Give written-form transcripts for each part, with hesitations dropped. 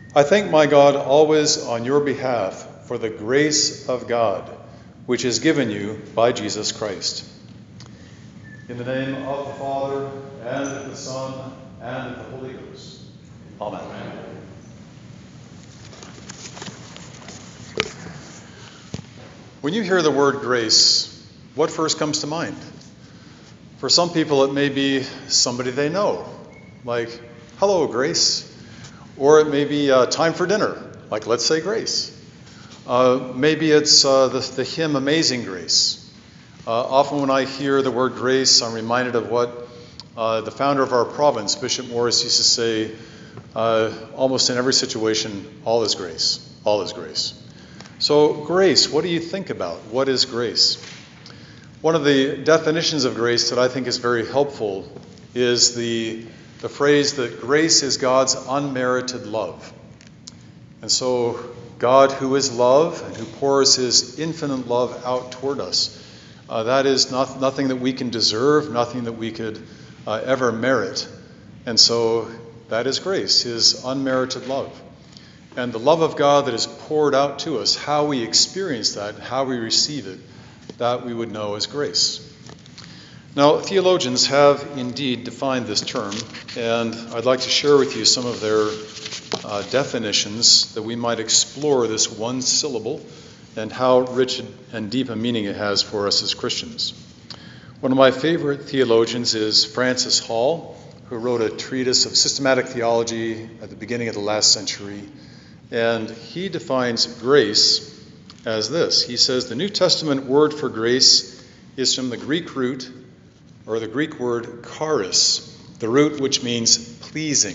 I thank my God always on your behalf for the grace of God, which is given you by Jesus Christ. In the name of the Father, and of the Son, and of the Holy Ghost. Amen. When you hear the word grace, what first comes to mind? For some people, it may be somebody they know, like, hello, Grace. Or it may be time for dinner, like, let's say grace. Maybe it's the hymn Amazing Grace. Often when I hear the word grace, I'm reminded of what the founder of our province, Bishop Morris, used to say, almost in every situation, all is grace, all is grace. So grace, what do you think about? What is grace? One of the definitions of grace that I think is very helpful is the phrase that grace is God's unmerited love. And so God, who is love and who pours his infinite love out toward us, that is nothing that we can deserve, nothing that we could ever merit. And so that is grace, his unmerited love. And the love of God that is poured out to us, how we experience that, how we receive it, that we would know as grace. Now, theologians have indeed defined this term, and I'd like to share with you some of their definitions that we might explore this one syllable and how rich and deep a meaning it has for us as Christians. One of my favorite theologians is Francis Hall, who wrote a treatise of systematic theology at the beginning of the last century, and he defines grace as this. He says, the New Testament word for grace is from the Greek root, or the Greek word charis, the root which means pleasing.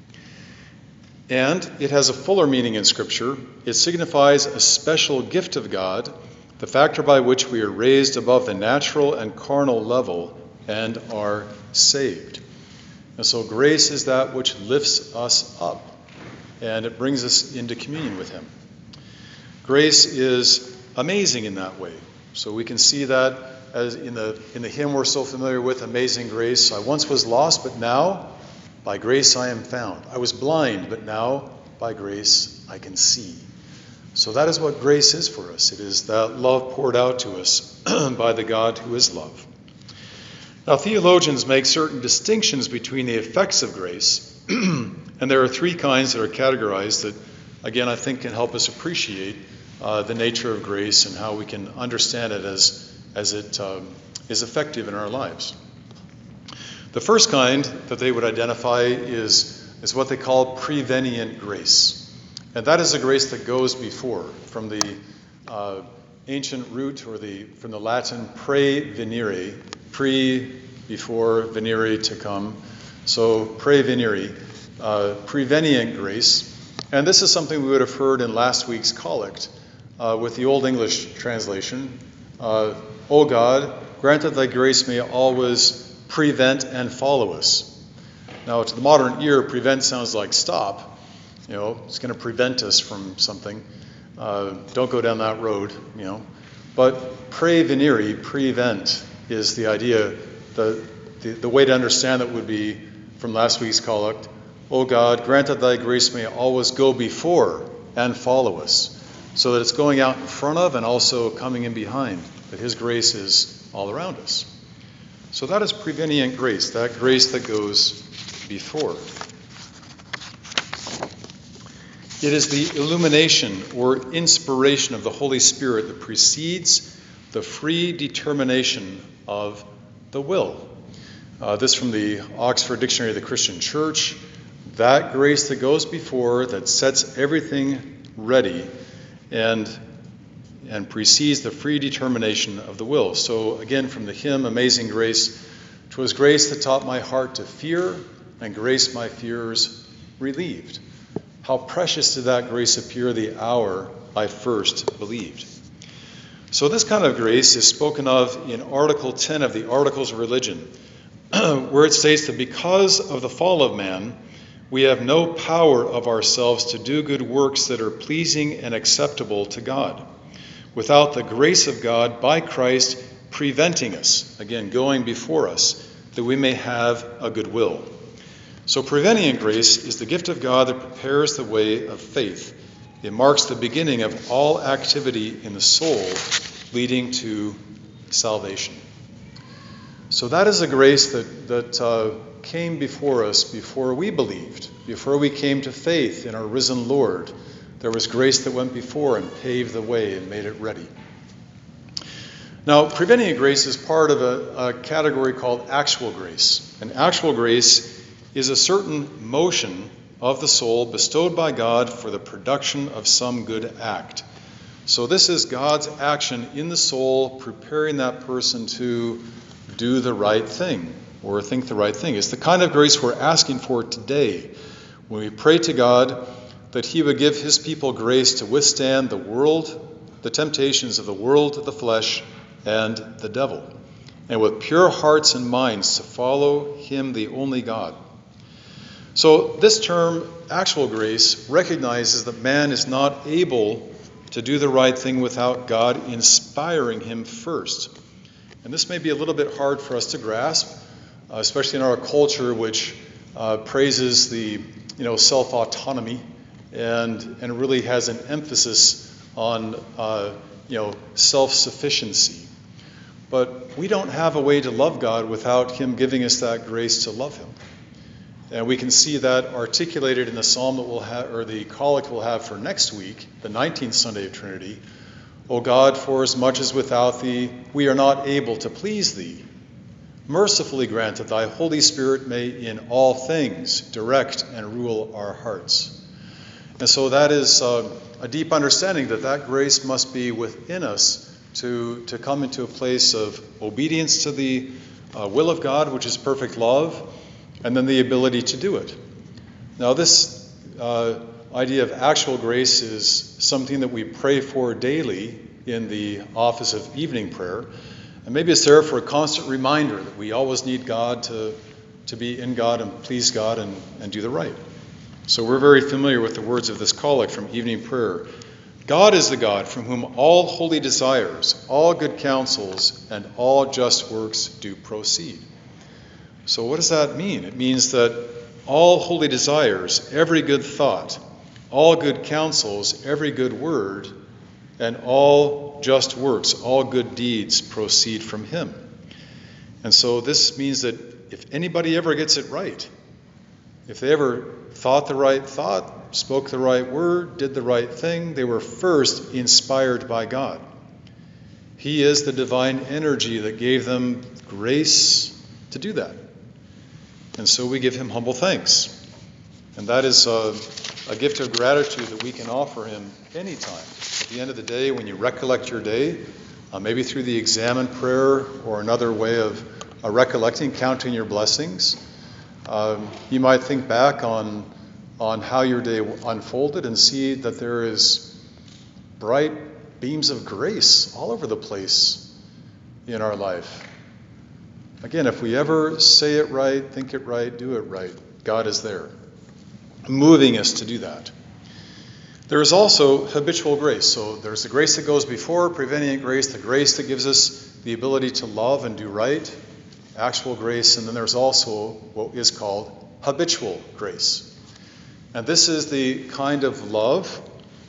And it has a fuller meaning in Scripture. It signifies a special gift of God, the factor by which we are raised above the natural and carnal level and are saved. And so grace is that which lifts us up, and it brings us into communion with him. Grace is amazing in that way. So we can see that as in the hymn we're so familiar with, Amazing Grace. I once was lost, but now by grace I am found. I was blind, but now by grace I can see. So that is what grace is for us. It is that love poured out to us by the God who is love. Now, theologians make certain distinctions between the effects of grace, and there are three kinds that are categorized that, again, I think can help us appreciate the nature of grace and how we can understand it as it is effective in our lives. The first kind that they would identify is what they call prevenient grace. And that is a grace that goes before, from the ancient root, or from the Latin prevenire, before, venire, to come. So prevenire, prevenient grace. And this is something we would have heard in last week's collect with the Old English translation. O God, grant that thy grace may always prevent and follow us. Now, to the modern ear, prevent sounds like stop. It's going to prevent us from something. Don't go down that road, But prevenire, prevent, is the idea. The way to understand that would be from last week's collect. O God, grant that thy grace may always go before and follow us, so that it's going out in front of and also coming in behind, that his grace is all around us. So that is prevenient grace, that grace that goes before. It is the illumination or inspiration of the Holy Spirit that precedes the free determination of the will. This from the Oxford Dictionary of the Christian Church. That grace that goes before, that sets everything ready, and precedes the free determination of the will. So again, from the hymn Amazing Grace, 'twas grace that taught my heart to fear, and grace my fears relieved. How precious did that grace appear the hour I first believed. So this kind of grace is spoken of in Article 10 of the Articles of Religion, where it states that because of the fall of man, we have no power of ourselves to do good works that are pleasing and acceptable to God, without the grace of God by Christ preventing us, again, going before us, that we may have a good will. So prevenient grace is the gift of God that prepares the way of faith. It marks the beginning of all activity in the soul leading to salvation. So that is a grace that came before us before we believed, before we came to faith in our risen Lord. There was grace that went before and paved the way and made it ready. Now, prevenient grace is part of a category called actual grace. And actual grace is a certain motion of the soul bestowed by God for the production of some good act. So this is God's action in the soul, preparing that person to do the right thing or think the right thing. It's the kind of grace we're asking for today when we pray to God that he would give his people grace to withstand the world, the temptations of the world, the flesh, and the devil, and with pure hearts and minds to follow him, the only God. So this term, actual grace, recognizes that man is not able to do the right thing without God inspiring him first. And this may be a little bit hard for us to grasp, especially in our culture, which praises the self-autonomy and really has an emphasis on self-sufficiency. But we don't have a way to love God without him giving us that grace to love him. And we can see that articulated in the psalm that we'll have, or the collect we'll have for next week, the 19th Sunday of Trinity. O God, for as much as without thee we are not able to please thee, mercifully grant that thy Holy Spirit may in all things direct and rule our hearts. And so that is a deep understanding that grace must be within us to come into a place of obedience to the will of God, which is perfect love, and then the ability to do it. Now this idea of actual grace is something that we pray for daily in the office of evening prayer. And maybe it's there for a constant reminder that we always need God to be in God and please God and do the right. So we're very familiar with the words of this collect from evening prayer. God is the God from whom all holy desires, all good counsels, and all just works do proceed. So what does that mean? It means that all holy desires, every good thought, all good counsels, every good word, and all just works, all good deeds proceed from him. And so this means that if anybody ever gets it right, if they ever thought the right thought, spoke the right word, did the right thing, they were first inspired by God. He is the divine energy that gave them grace to do that. And so we give him humble thanks. And that is a gift of gratitude that we can offer him anytime. At the end of the day, when you recollect your day, maybe through the examen prayer or another way of recollecting, counting your blessings, you might think back on how your day unfolded and see that there is bright beams of grace all over the place in our life. Again, if we ever say it right, think it right, do it right, God is there, moving us to do that. There is also habitual grace. So there's the grace that goes before, prevenient grace, the grace that gives us the ability to love and do right, actual grace, and then there's also what is called habitual grace. And this is the kind of love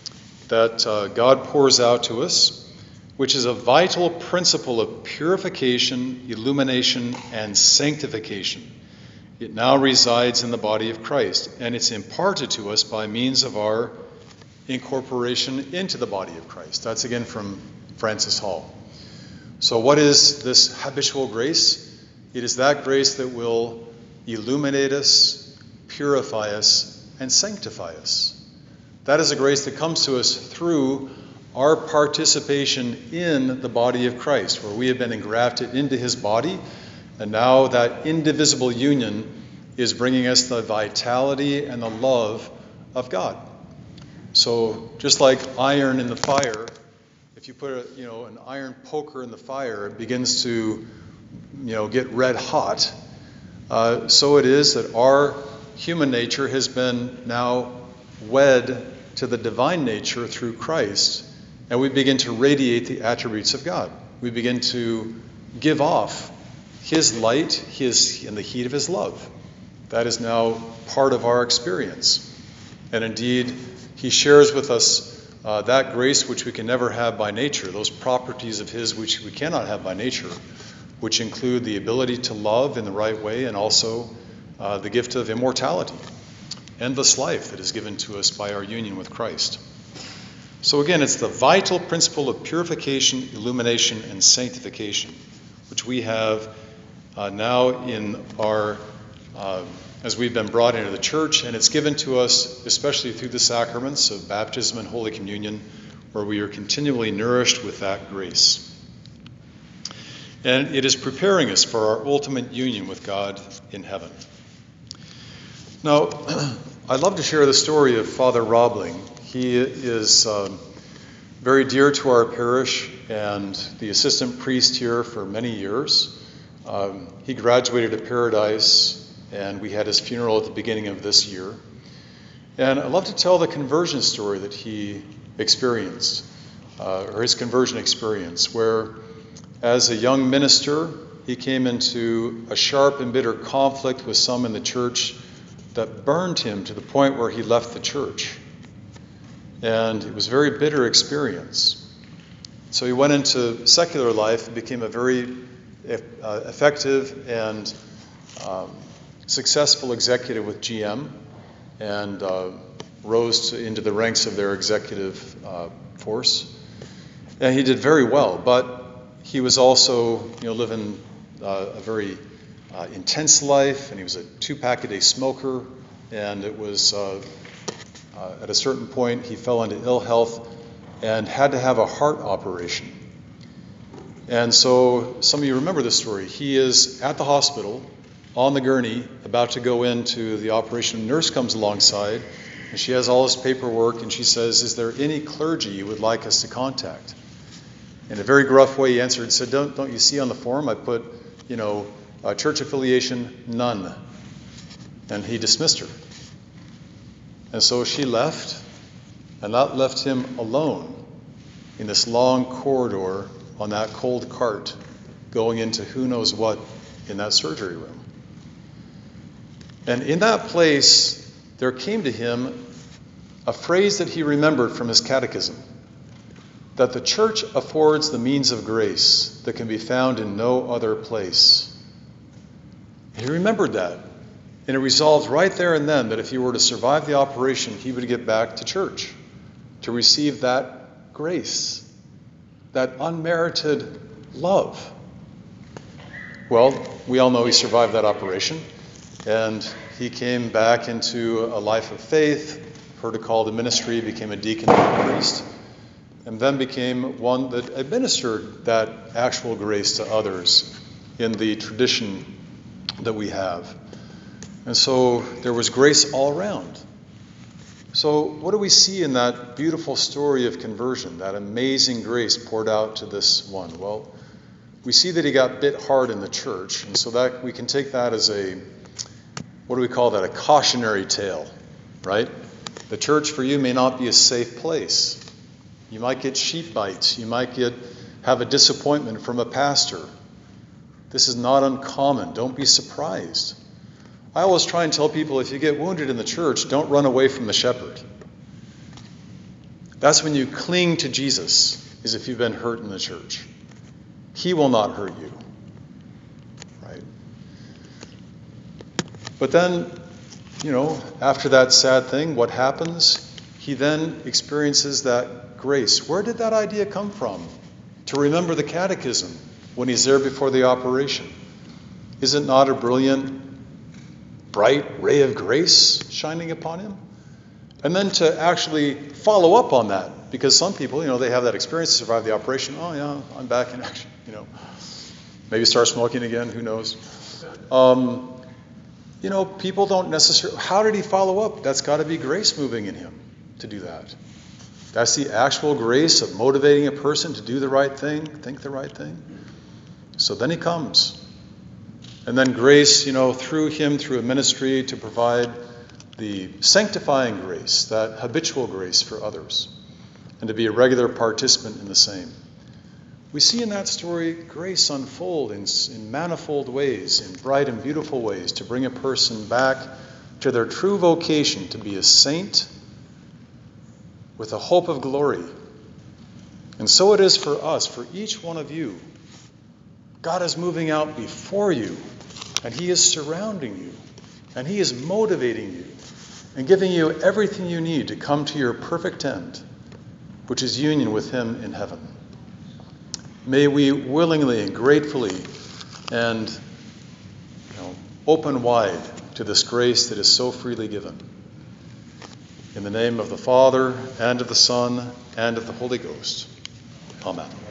that God pours out to us, which is a vital principle of purification, illumination, and sanctification. It now resides in the body of Christ, and it's imparted to us by means of our incorporation into the body of Christ. That's again from Francis Hall. So what is this habitual grace? It is that grace that will illuminate us, purify us, and sanctify us. That is a grace that comes to us through our participation in the body of Christ, where we have been engrafted into his body, and now that indivisible union is bringing us the vitality and the love of God. So just like iron in the fire, if you put an iron poker in the fire, it begins to get red hot. So it is that our human nature has been now wed to the divine nature through Christ, and we begin to radiate the attributes of God. We begin to give off his light, and the heat of his love. That is now part of our experience. And indeed, he shares with us that grace which we can never have by nature, those properties of his which we cannot have by nature, which include the ability to love in the right way and also the gift of immortality, endless life that is given to us by our union with Christ. So again, it's the vital principle of purification, illumination, and sanctification, which we have now in our, as we've been brought into the church, and it's given to us especially through the sacraments of baptism and Holy Communion, where we are continually nourished with that grace. And it is preparing us for our ultimate union with God in heaven. Now, I'd love to share the story of Father Robling. He is very dear to our parish and the assistant priest here for many years. He graduated at Paradise, and we had his funeral at the beginning of this year. And I'd love to tell the conversion story that he experienced, or his conversion experience, where as a young minister, he came into a sharp and bitter conflict with some in the church that burned him to the point where he left the church. And it was a very bitter experience. So he went into secular life and became a very effective and successful executive with GM, and rose into the ranks of their executive force. And he did very well, but he was also, living a very intense life, and he was a 2-pack-a-day smoker, and it was at a certain point he fell into ill health and had to have a heart operation. And so some of you remember this story. He is at the hospital on the gurney about to go into the operation. A nurse comes alongside, and she has all his paperwork, and she says, "Is there any clergy you would like us to contact?" In a very gruff way, he answered, said, don't you see on the form I put, church affiliation, none. And he dismissed her. And so she left, and that left him alone in this long corridor on that cold cart going into who knows what in that surgery room. And in that place, there came to him a phrase that he remembered from his catechism, that the church affords the means of grace that can be found in no other place. And he remembered that. And it resolved right there and then that if he were to survive the operation, he would get back to church to receive that grace, that unmerited love. Well, we all know he survived that operation, and he came back into a life of faith, heard a call to ministry, became a deacon and a priest, and then became one that administered that actual grace to others in the tradition that we have. And so there was grace all around. So what do we see in that beautiful story of conversion, that amazing grace poured out to this one? Well, we see that he got bit hard in the church, and so that we can take that as a cautionary tale, right? The church for you may not be a safe place. You might get sheep bites. You might have a disappointment from a pastor. This is not uncommon. Don't be surprised. I always try and tell people, if you get wounded in the church, don't run away from the shepherd. That's when you cling to Jesus, is if you've been hurt in the church. He will not hurt you. Right? But then, after that sad thing, what happens? He then experiences that grace. Where did that idea come from? To remember the catechism when he's there before the operation. Is it not a brilliant, bright ray of grace shining upon him? And then to actually follow up on that, because some people, they have that experience to survive the operation. Oh yeah, I'm back in action. Maybe start smoking again. Who knows? People don't necessarily. How did he follow up? That's got to be grace moving in him to do that. That's the actual grace of motivating a person to do the right thing, think the right thing. So then he comes. And then grace, through him, through a ministry, to provide the sanctifying grace, that habitual grace for others, and to be a regular participant in the same. We see in that story grace unfold in manifold ways, in bright and beautiful ways, to bring a person back to their true vocation, to be a saint with a hope of glory. And so it is for us, for each one of you. God is moving out before you, and he is surrounding you, and he is motivating you, and giving you everything you need to come to your perfect end, which is union with him in heaven. May we willingly and gratefully and open wide to this grace that is so freely given. In the name of the Father, and of the Son, and of the Holy Ghost. Amen.